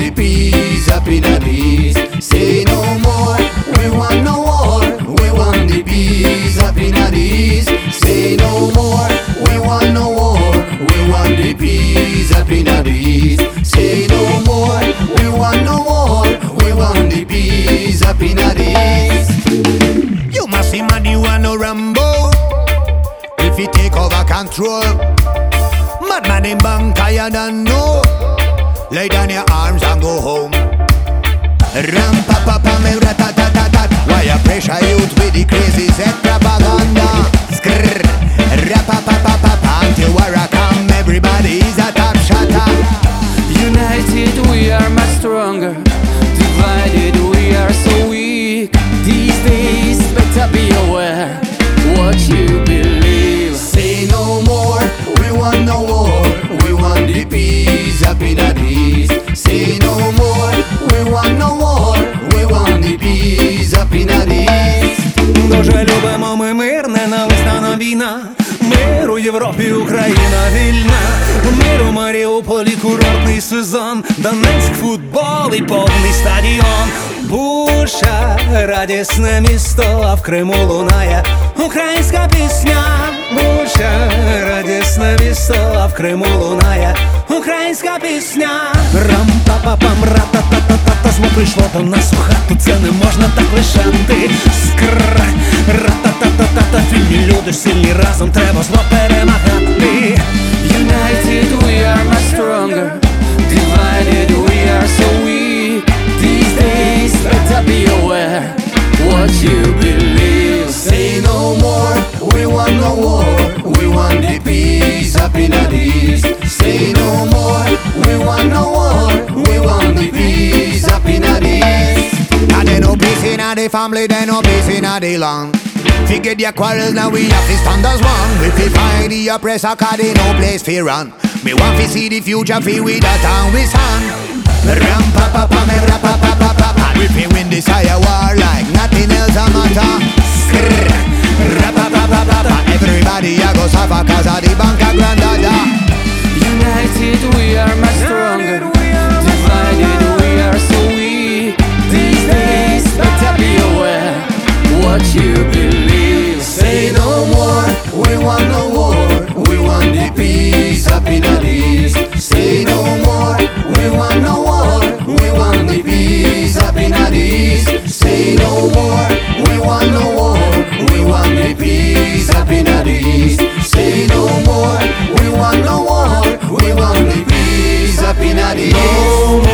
the peace up in the east. Say no more, we want no war. We want the peace up in the east. Say no more, we want no war. We want the peace up in the east. Say no more, we want no war. We want the peace up in the east. You must see man, you want no Rambo. If you take over control, madman in bank tired and no. Lay down your arms and go home. Ram pa pa pa me ratatatat. Why you pressure youth with the crazy set propaganda? Skrrr, rapa pa pa pa pa. Anti-war come, everybody is a top shotter. United we are much stronger. Divided we are so weak. These days better be aware what you believe. Say no more, we want no war. We want the peace up in the east. Say no more, we want no war. We want the peace up in the east. Дуже любимо ми мир, ненависна нам війна. Мир у Європі, Україна вільна. Мир у Маріуполі, курортний сезон. Донецьк, футбол і повний стадіон. Буча, радісне місто, а в Криму лунає українська пісня. Буча, радісне місто, а в Криму лунає українська пісня. Рам-па-па-пам, ра-та-та-та-та-та. Зло прийшло до нас у хату, це не можна так лишати. Скр, ра-та-та-та-та-та. Вільні люди сильні, разом треба зло перемагати. United we are much stronger. Divided we are so weak. These days better be aware what you believe. Say no more, we want no war. We want the peace up in the east. Say no more, we want no war. We want the peace up in the east. And there no peace in the family, there no peace in the land. Forget your quarrels, now we have to stand as one. We feel fight the oppressor, cause they no place for run. Me want to see the future feel with that and we stand. Ram pa pa pa me ra pa pa pa pa pa. We feel win this higher war like nothing else a matter. Skrrr, ra pa pa pa pa pa. Everybody a go suffer cause of the bank a grandada. United we are much stronger. Divided we are so weak. These days better be aware what you believe. Say no more, we want no war. We want the peace up in the east. Say no more, we want no war. We want the peace up in the east. Say no more, we want no war. We want the peace up in the east. Say no more, we want no war. We want the peace up in the east.